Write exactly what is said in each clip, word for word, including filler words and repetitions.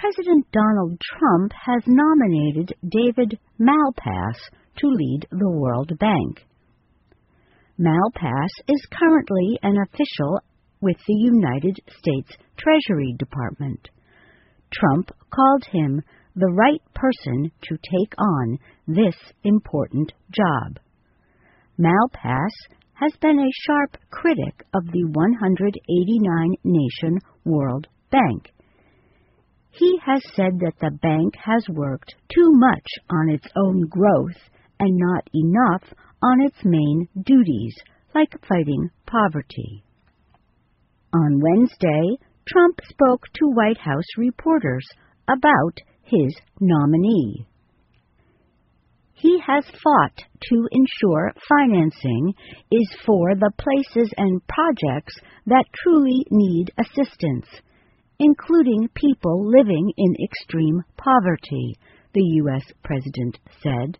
President Donald Trump has nominated David Malpass to lead the World Bank. Malpass is currently an official with the United States Treasury Department. Trump called him the right person to take on this important job. Malpass has been a sharp critic of the one hundred eighty-nine nation World Bank. He has said that the bank has worked too much on its own growth and not enough on its main duties, like fighting poverty. On Wednesday, Trump spoke to White House reporters about his nominee. He has fought to ensure financing is for the places and projects that truly need assistance, including people living in extreme poverty, the U S president said.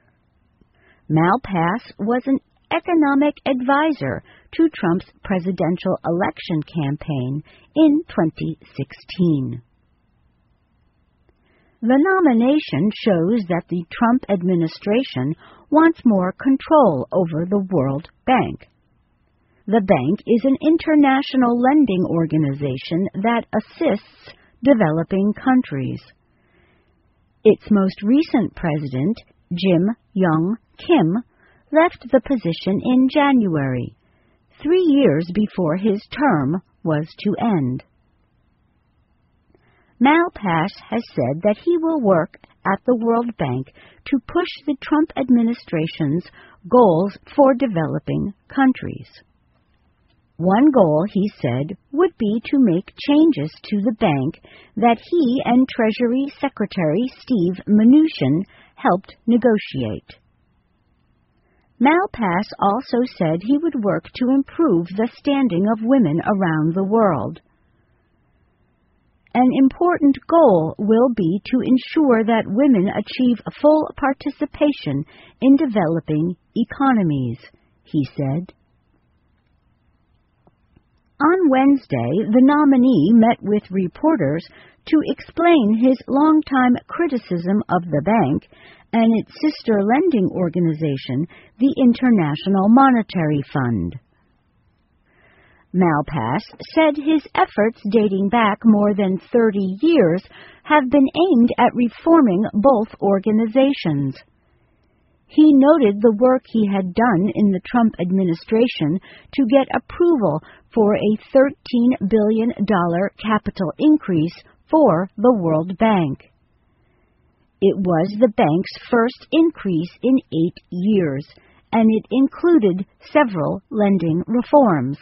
Malpass was an economic advisor to Trump's presidential election campaign in twenty sixteen. The nomination shows that the Trump administration wants more control over the World Bank. The bank is an international lending organization that assists developing countries. Its most recent president, Jim Young Kim, left the position in January, three years before his term was to end. Malpass has said that he will work at the World Bank to push the Trump administration's goals for developing countries. One goal, he said, would be to make changes to the bank that he and Treasury Secretary Steve Mnuchin helped negotiate. Malpass also said he would work to improve the standing of women around the world. An important goal will be to ensure that women achieve full participation in developing economies, he said. On Wednesday, the nominee met with reporters to explain his longtime criticism of the bank and its sister lending organization, the International Monetary Fund. Malpass said his efforts dating back more than thirty years have been aimed at reforming both organizations. He noted the work he had done in the Trump administration to get approval for a thirteen billion dollars capital increase for the World Bank. It was the bank's first increase in eight years, and it included several lending reforms.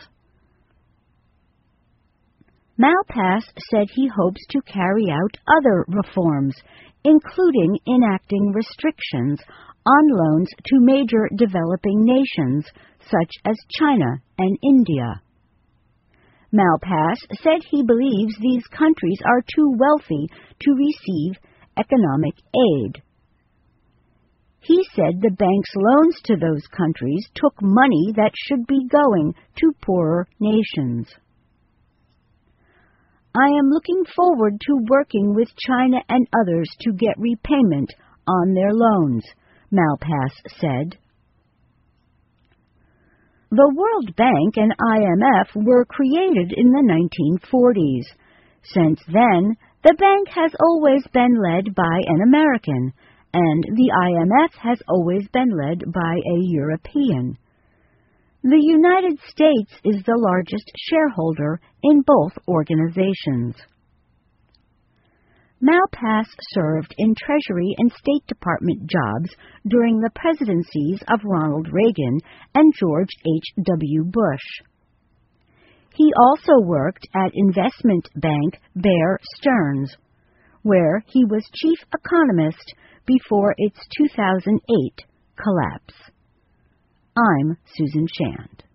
Malpass said he hopes to carry out other reforms, including enacting restrictions on loans to major developing nations such as China and India. Malpass said he believes these countries are too wealthy to receive economic aid. He said the bank's loans to those countries took money that should be going to poorer nations. I am looking forward to working with China and others to get repayment on their loans, Malpass said. The World Bank and I M F were created in the nineteen forties. Since then, the bank has always been led by an American, and the I M F has always been led by a European. The United States is the largest shareholder in both organizations. Malpass served in Treasury and State Department jobs during the presidencies of Ronald Reagan and George H W Bush. He also worked at investment bank Bear Stearns, where he was chief economist before its two thousand eight collapse. I'm Susan Shand.